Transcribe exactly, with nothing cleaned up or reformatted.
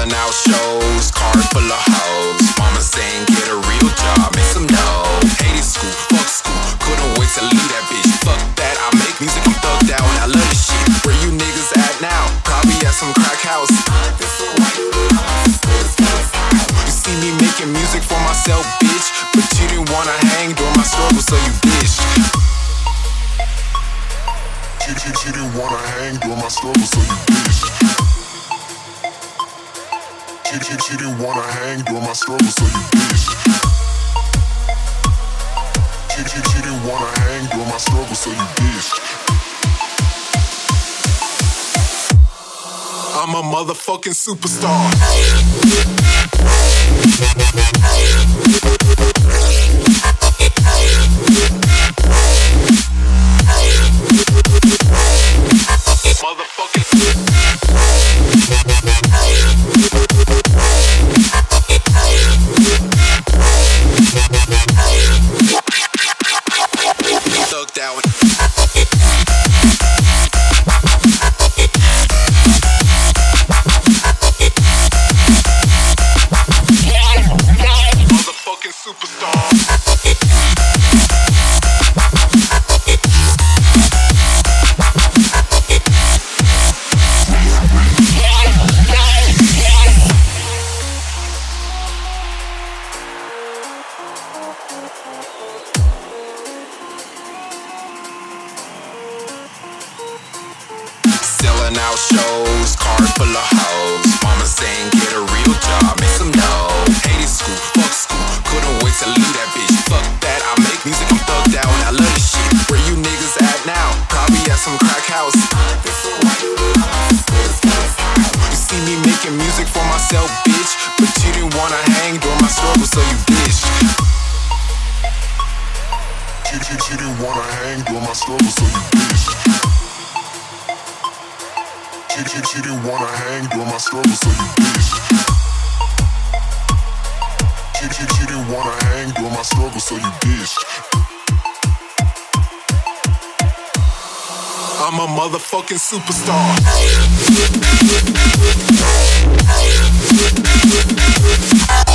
Selling out shows, car full of hoes. Mama saying get a real job, make some dough. Hated school, fuck school, couldn't wait to leave that bitch. Fuck that, I make music, I'm thugged out, I love this shit. Where you niggas at now? Probably at some crack house. You see me making music for myself, bitch, but you didn't wanna hang during my struggle, so you bitched. You, you, you didn't wanna hang during my struggle, so you bitched. You, you, you didn't wanna hang during my struggle, so you bitched. You, you, you didn't wanna hang during my struggle, so you bitched. I'm a motherfucking superstar. Thugged out. Motherfucking superstar. Selling out shows, car full of hoes. Mama saying get a real job, make some dough. Hated school, fuck school, couldn't wait to leave that bitch. Fuck that, I make music, I'm thugged out, I love this shit. Where you niggas at now? Probably at some crack house. You see me making music for myself, bitch, but you didn't wanna hang during my struggle, so you bitched. You, you, you didn't wanna hang during my struggle, so you bitched. You, you, you didn't wanna hang during my struggle, so you bitched. You, you, you didn't wanna hang during my struggle, so you bitched. I'm a motherfucking superstar.